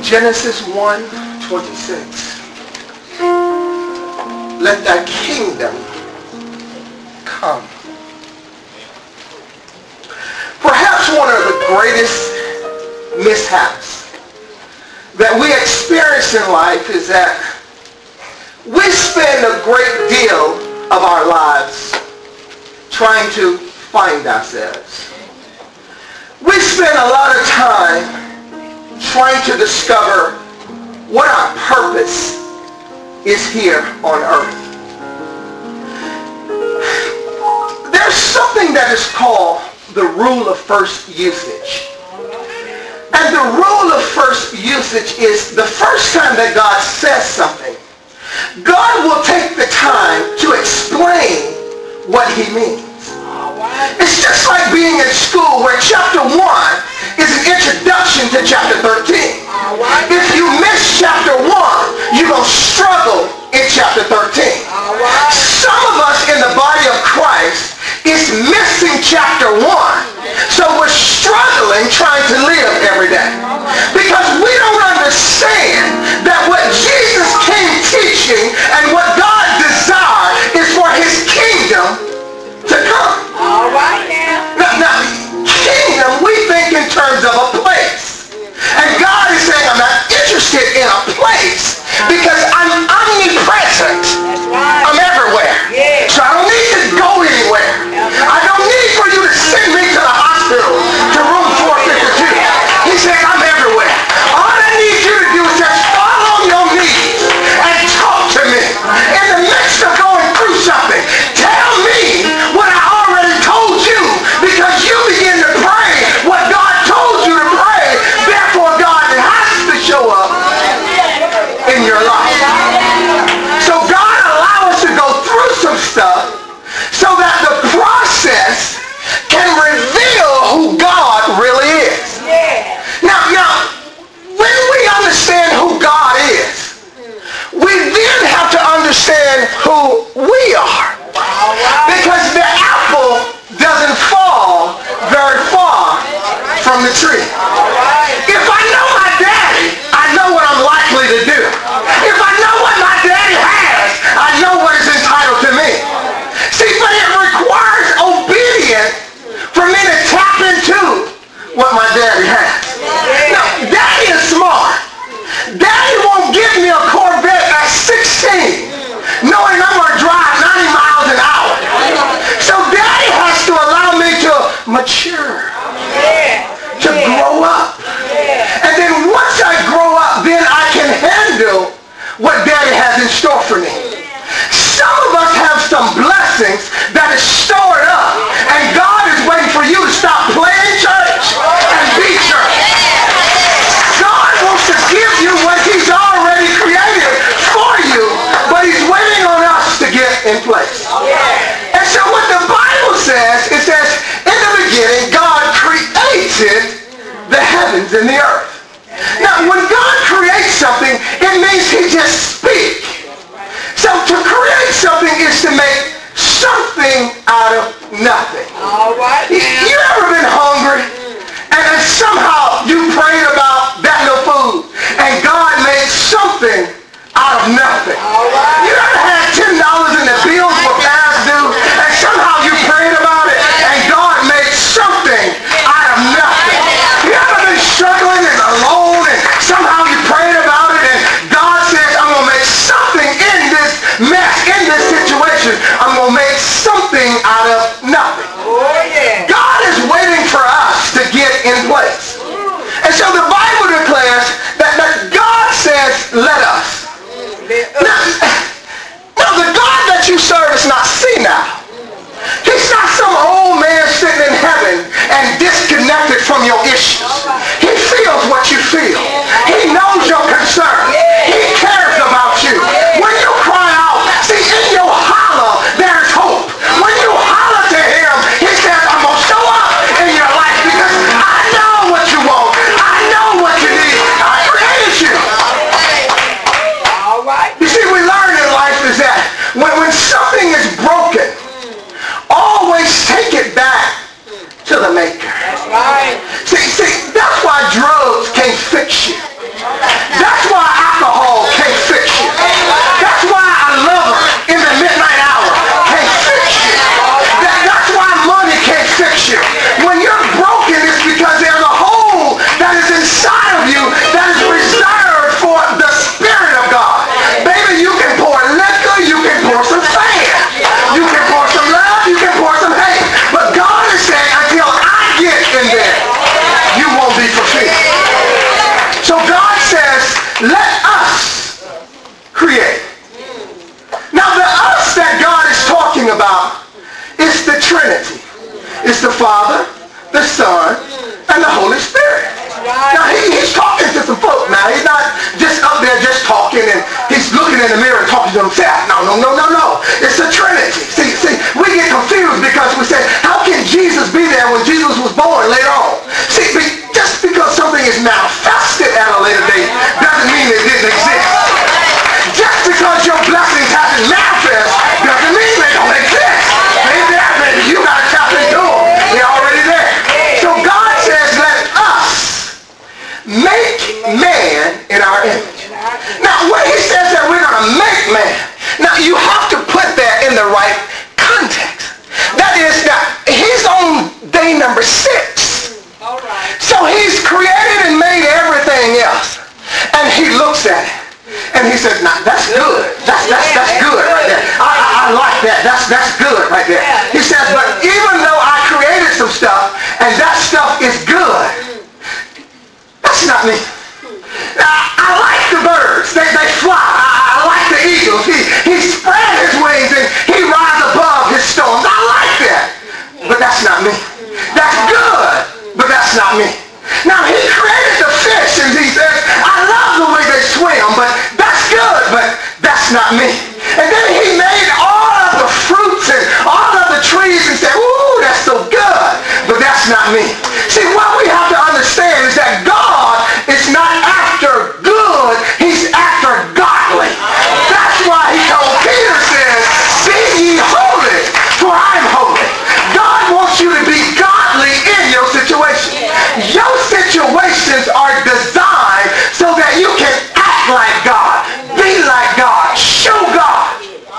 Genesis 1:26. Let thy kingdom come. Perhaps one of the greatest mishaps that we experience in life is that we spend a great deal of our lives trying to find ourselves. We spend a lot of time trying to discover what our purpose is here on earth. There's something that is called the rule of first usage. And the rule of first usage is the first time that God says something, God will take the time to explain what he means. It's just like being in school where chapter 1 is an introduction to chapter 13. If you miss chapter 1, you're going to struggle in chapter 13. Some of us in the body of Christ is missing chapter 1. So we're struggling trying to live every day. Because we don't understand that what Jesus came teaching and what God desired is for his kingdom to come. All right now. Now, kingdom, we think in terms of a place. And God is saying, I'm not interested in a place because I'm omnipresent. That's right. I'm everywhere. Yeah. So I don't need to go anywhere. I don't need for you to send me to the hospital, to room 452. He said, I'm everywhere. All I need you to do is just fall on your knees and talk to me. In the midst of going through something, tell me what I already told you, because you begin to pray what God told you to pray. Therefore, God has to show up in your life. So God allows us to go through some stuff so that the process can reveal who God really is. Now, when we understand who God is, we then have to understand who we are. Because the apple doesn't fall very far from the tree. If I know my daddy, I know what I'm likely to do. If I know what my daddy has, I know what is entitled to me. See, but it requires obedience for me to tap into what my daddy has. Now, daddy is smart. Daddy won't give me a Corvette at 16, knowing I'm going to drive 90 miles an hour. So daddy has to allow me to mature, to grow up. And then once I grow up, then I can handle what daddy has in store for me. Some of us have some blessings that is stored up, and God is waiting for you to stop playing church and be church. God wants to give you what he's already created for you, but he's waiting on us to get in place. And so what the Bible says, it says, in the beginning, God created the heavens and the earth. Now, when God creates something, it means he just speaks. So to create something is to make something out of nothing. All right. You ever been hungry and then somehow you prayed about that little food and God made something out of nothing? All right. You ever had $10 in the bills were past due and somehow you prayed about it and God made something out of nothing? You ever been struggling and alone and somehow you prayed about it and God says, I'm going to make something in this mess, in this situation. I'm going to make something out of nothing. Oh, yeah. God is waiting for us to get in place. And so the Bible declares that God says, let us. Now, the God that you serve is not senile. He's not some old man sitting in heaven and disconnected from your issues. He feels what you feel. He knows your concern. He cares about you. When you cry out, see, in your holler, there's hope. When you holler to him, he says, I'm going to show up in your life because I know what you want. I know what you need. I created you. All right. You see, we learn in life is that when something is broken, always take it back to the maker. That's right. See, that's why drugs can't fix you. So God says, let us create. Now the us that God is talking about is the Trinity. It's the Father, the Son, and the Holy Spirit. Now he's talking to some folk now. He's not just up there just talking and he's looking in the mirror and talking to himself. No. It's the Trinity. See, we get confused because we say, how can Jesus be there when Jesus was born later on? See, just because something is manifested at a later date doesn't mean it didn't exist. Just because your blessings haven't manifest doesn't mean they don't exist. They're there, baby. You got to tap into them. They're already there. So God says, let us make man in our image. Now, when he says that we're going to make man, now you have to put that in the right context. That is that he's on day number 6. So he's created and made everything else. And he looks at it. And he says, nah, that's good. That's good right there. I like that. That's good right there. He says, but even though I created some stuff and that stuff is good, that's not me. Now, I like the birds. They fly. I like the eagles. He spread his wings and he rides above his storms. I like that. But that's not me. That's good, but that's not me. Now, he created the fish and he says, I love the way they swim, but that's good, but that's not me. And then he made all of the fruits and all of the trees and said, ooh, that's so good, but that's not me. See, what we have to understand is that God is not after good, he's after godly. That's why he told Peter, says, be ye holy, for I'm holy. God wants you to be godly in your situation. Your situations are designed so that you can act like God, be like God, show God.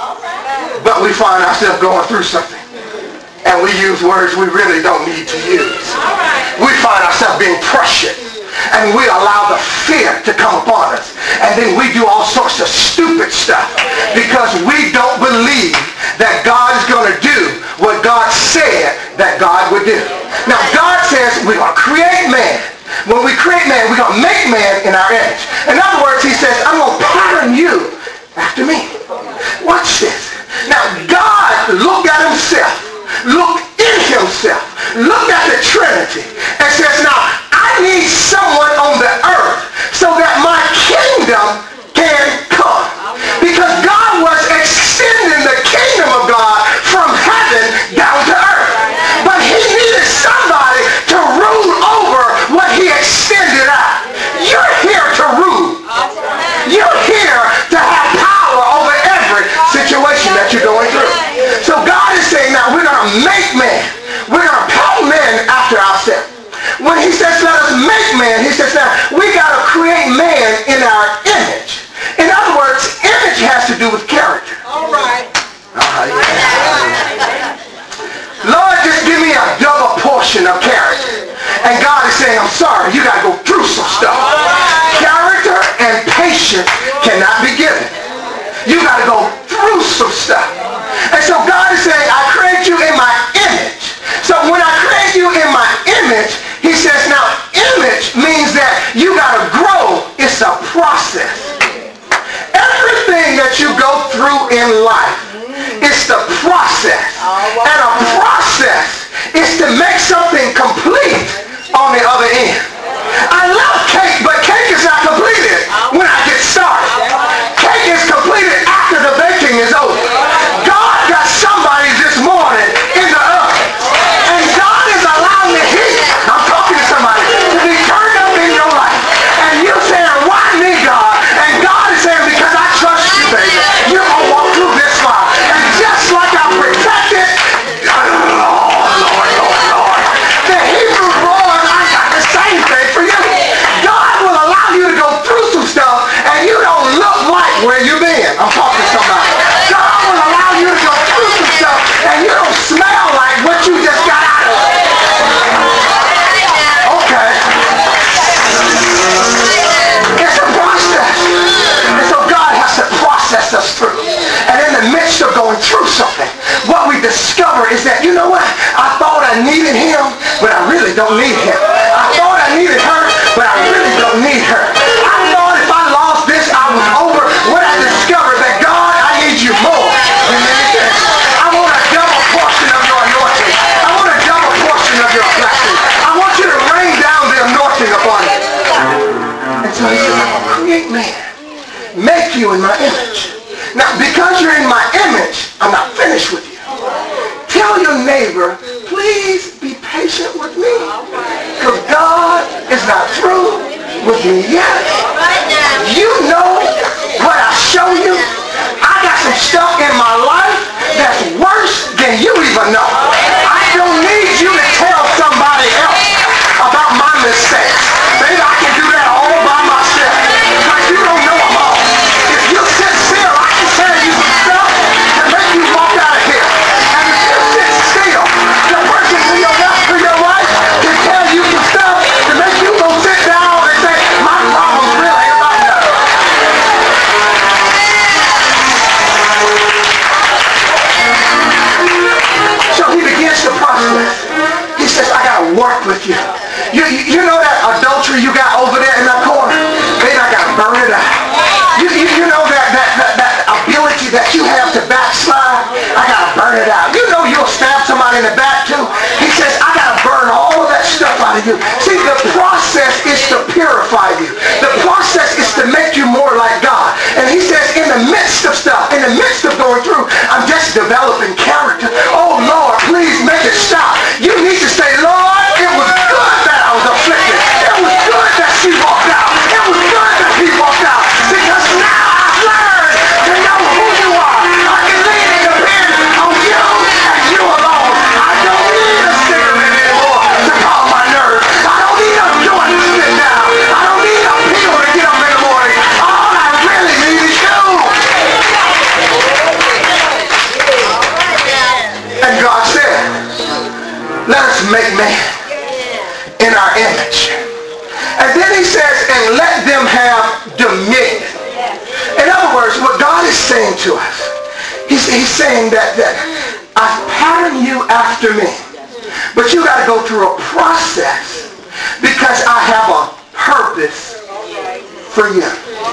But we find ourselves going through something. And we use words we really don't need to use. We find ourselves being pressured. And we allow the fear to come upon us. And then we do all sorts of stupid stuff because we don't believe that God is going to do what God said that God would do. Now, God says we're going to create man. When we create man, we're going to make man in our image. In other words, he says, I'm going to pattern you after me. Watch this. Now, God looked at himself, looked in himself, looked at the Trinity, and says, now, I need someone on the earth so that my kingdom can come. Because God was extending the kingdom of God from heaven down to earth. But he needed somebody to rule over what he extended out. You're here to rule. You're here to have power over every situation that you're going through. So God is saying, now we're going to make man. We're going to put man after ourselves. When he says let us make man, he says now we got to create man in our image. In other words, image has to do with character. All right. Lord, just give me a double portion of character. And God is saying, I'm sorry, you got to go through some stuff. Character and patience cannot be given. You got to go through some stuff. And so God is saying, I create you in my image. So when I create you in my image, he says, now image means that you got to grow. It's a process. Everything that you go through in life is the process. And a process is to make something complete on the other end. I love cake, but cake is not completed when I get started. Cake is completed after the baking is over. God got somebody this morning in the oven. And God is allowing the heat, I'm talking to somebody, to be turned up in your life. And you're saying, why me, God? And God is saying, because I trust you, baby. You're going to walk through this fire. And just like I protected, Lord, the Hebrew boys, I got the same thing for you. God will allow you to go through some stuff and you don't look like where you've been. I'm talking to somebody. God will allow you to go through some stuff and you don't smell like what you just got out of. Okay. It's a process. And so God has to process us through. And in the midst of going through something, what we discover is that, you know what? I thought I needed him, but I really don't need him. I thought I needed her, but I really don't need her. upon you. And so he says, I'm going to create man. Make you in my image. Now, because you're in my image, I'm not finished with you. Tell your neighbor, please be patient with me. Because God is not through with me yet. You know what I show you? I got some stuff in my life that's worse than you even know. I don't need you to tell somebody else about my mistakes. Maybe I can do that all by myself. Because you don't know them all. If you sit still, I can tell you some stuff to make you walk out of here. And if you sit still, the person to your left, to your right, can tell you some stuff to make you go sit down and say, my problem's really about nothing. So he begins the process. He says, I got to work with you. You know that adultery you got over there in that corner? Then I got to burn it out. You know that ability that you have to backslide? I got to burn it out. You know you'll stab somebody in the back too? He says, I got to burn all of that stuff out of you. See, the process is to purify you. The process is to make you more like God. And he says, in the midst of stuff, in the midst of going through, I'm just developing character. Oh, Lord, please make it stop. You need to say, Lord, it was good that I was afflicted. It was good that she walked out. It was good that he walked out. Because now I've learned to know who you are. I can lean and depend on you and you alone. I don't need a cigarette anymore to calm my nerves. I don't need a joint to sit down. I don't need a pill to get up in the morning. All I really need is you. And God said, let us make man in our image. And then he says, and let them have dominion. In other words, what God is saying to us, he's saying that I've patterned you after me. But you got to go through a process because I have a purpose for you.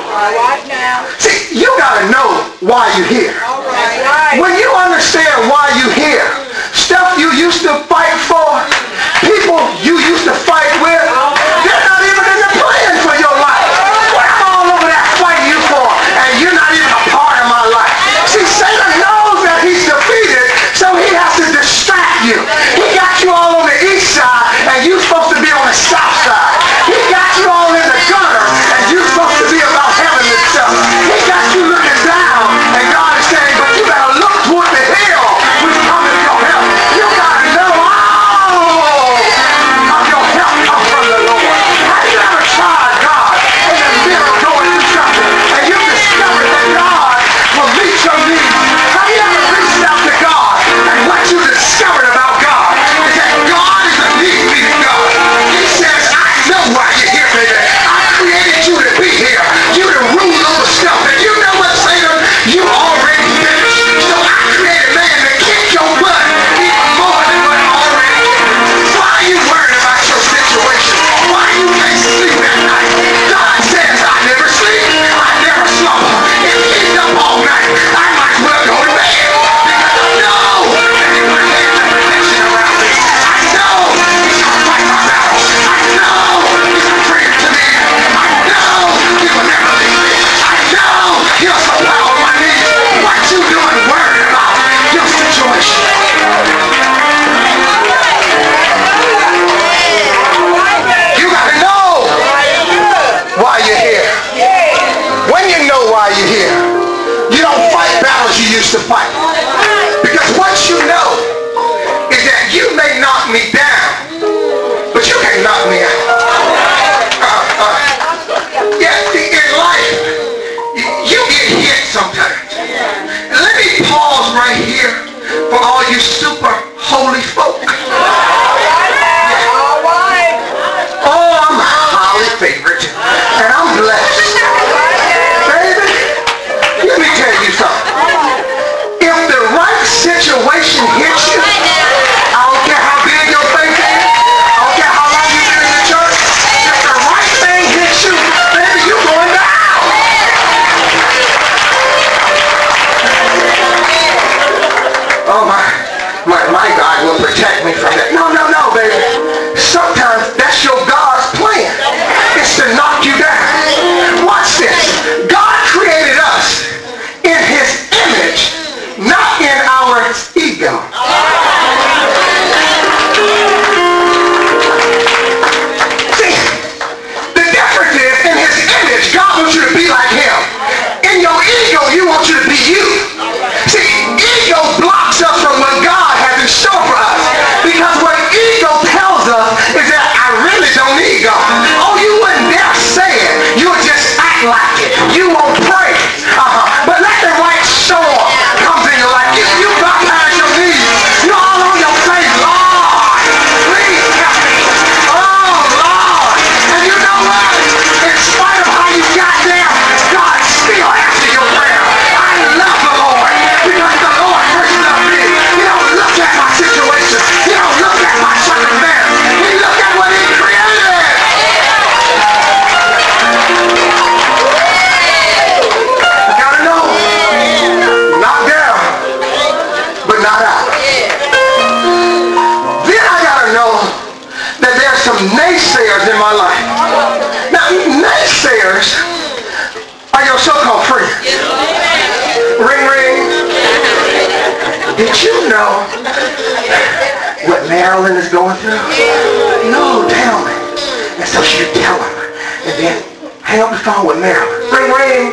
See, you got to know why you're here. When you understand why you're here, stuff you used to fight for, people you used to fight with, they're not even in the plan for your life. What I'm all over that fighting you for, and you're not even a part of my life. See, Satan knows that he's defeated, so he has to distract you. He got you all on the east side, and you're supposed to be on the south side. He got you all in the gutter, and you're supposed to be about heaven itself. He got you looking down, and God is saying, but you got to look toward the hill which cometh your help. You got to know all of your help comes from the Lord. Have you ever tried God in the middle of going through something, and you discovered that God will meet your needs? Have you ever reached out to God, and what you discovered about God is that God is a need-meeting God. He says, I know why you're here, baby. I created you to be here. You to rule over stuff. And you know what, Satan? You already finished. So I created man to kick your butt even more than what I already did. Why are you worried about your situation? Why you can't sleep at night? God says, I never sleep. I never slumber. If he's up all night, I might as well go to bed. Because I know that he put a hedge of protection around me. I know he's going to fight my battle. I know he's going to bring it to me. I know he will never leave me. I know he'll supply all my needs. What you doing worried about your situation? You got to know why you're here. When you know why you're here, you don't fight battles you used to fight. Because what you know is that you may knock me down, but you can't knock me out. Yeah, see, in life, you get hit sometimes. And let me pause right here for all you super holy folk. Oh, I'm highly favored, and I'm blessed. Baby, let me tell you something. If Now, naysayers are your so-called friends. Ring, ring. Did you know what Marilyn is going through? No, tell me. And so she would tell him. And then hang up the phone with Marilyn. Ring, ring.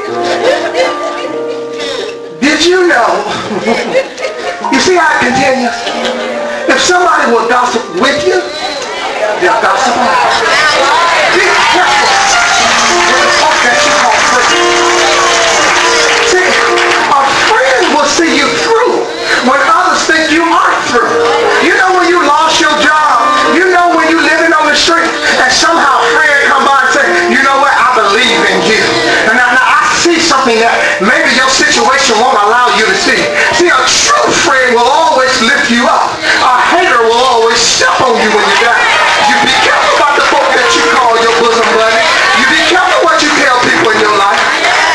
Did you know? You see how it continues? If somebody will gossip with you, they'll gossip on you. Be careful with the folk that you call friends. See, a friend will see you through when others think you aren't through. You know when you lost your job. You know when you're living on the street and somehow a friend come by and say, you know what, I believe in you. And now I see something that maybe your situation won't allow you to see. See, a true friend will always lift you up. A hater will always step on you when you're down. You be careful about the folk that you call your bosom buddy. You be careful what you tell people in your life.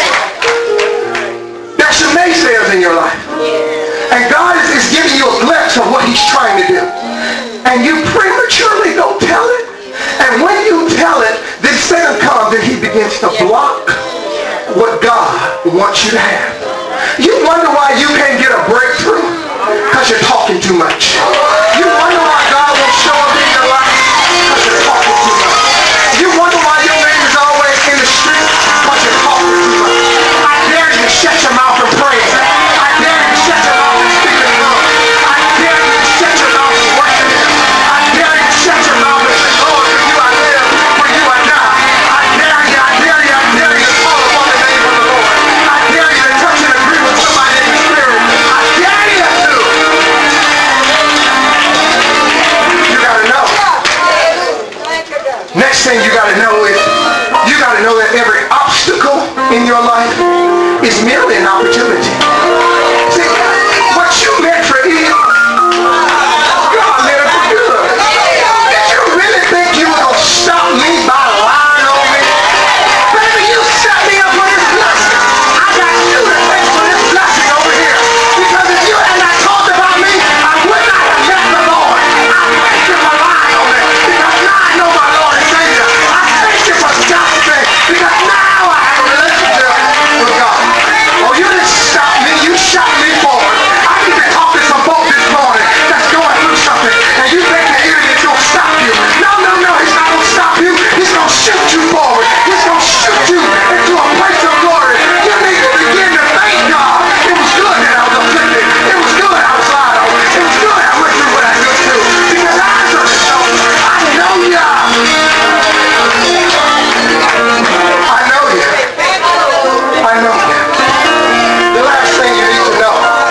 There's some naysayers in your life. And God is giving you a glimpse of what he's trying to do. And you prematurely go tell it. And when you tell it, then Satan comes and he begins to block what God wants you to have. You wonder why you can't get a breakthrough? Because you're talking too much. You wonder why God won't show up in your life? Because you're talking too much. You wonder why your name is always in the street? Because you're talking too much. I dare you to shut your mouth and pray. I dare you to shut your mouth and speak in tongues. I dare you to shut your mouth and worship him. I dare you to shut your mouth and say, Lord, for you I live, for you I die. I dare you, I dare you, I dare you to call upon the name of the Lord. I dare you to touch and agree with somebody in the spirit. I dare you to. You gotta know. Next thing you gotta know is, you gotta know that every obstacle in your life is merely an opportunity. See, what you meant for evil, God meant it for good. Did you really think you were gonna stop me by lying on me? Baby, you set me up for this blessing. I got you to thank for this blessing over here. Because if you had not talked about me, I would not have met the Lord. I thank you for lying on me. Because now I know my Lord and Savior. I thank you for gossiping. Because now I have a relationship with God. Oh, you didn't stop me. You shot me forward. I need to talk to some folk this morning that's going through something. And you think the enemy is going to stop you. No, no, no. He's not going to stop you. He's going to shoot you forward. He's going to shoot you into a place of glory. You need to begin to thank God. It was good that I was afflicted. It was good I was lied on. It was good I went through what I went through. Because I know you. I know you. I know you. The last thing you need to know,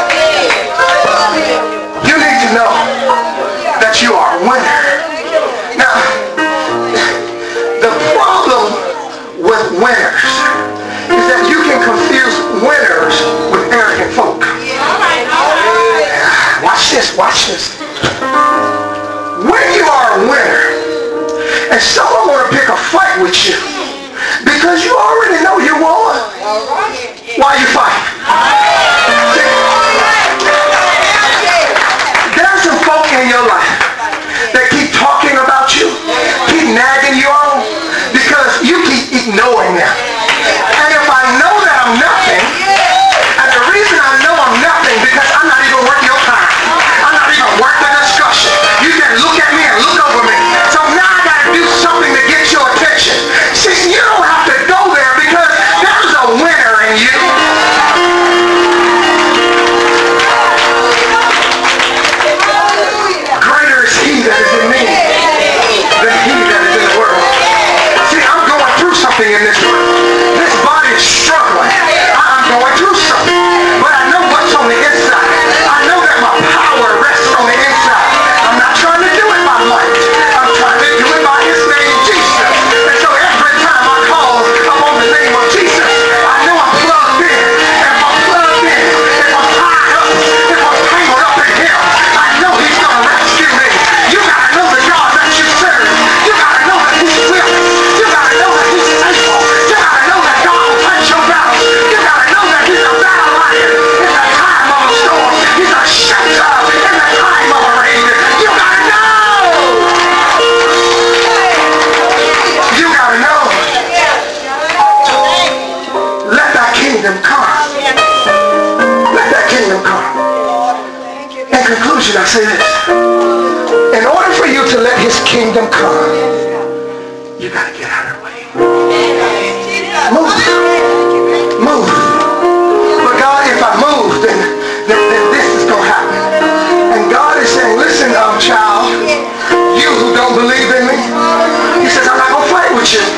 you need to know that you are a winner. Now, the problem with winners is that you can confuse winners with arrogant folk. Watch this, watch this. When you are a winner, and someone want to pick a fight with you, because you already know you won, why you fight? There's some folk in your life that keep talking about you, keep nagging you on, because you keep ignoring them. And if I know that I'm nothing, and the reason I know I'm nothing, because I'm not even worth your time. I'm not even worth the discussion. You can look at me and look over me. So now I got to do something to get your attention. See, you don't have to go there because there's a winner in you. Greater is he that is in me than he that is in the world. See, I'm going through something in this world. This body is struggling. I'm going through something. But I know what's on the inside. I know that my power rests on the inside. I'm not trying to do it by might. I'm trying to do it by his name, Jesus. And so every time I call upon the name of Jesus, I know I'm plugged in. And if I'm plugged in, if I'm tied up, if I'm tangled up in him, I know he's going to rescue me. You got to know the God that you serve. You got to know that he's willing. You got to know that he's faithful. get out of the way. Move. Move. But God, if I move, then this is going to happen. And God is saying, listen, child, you who don't believe in me, he says, I'm not going to fight with you.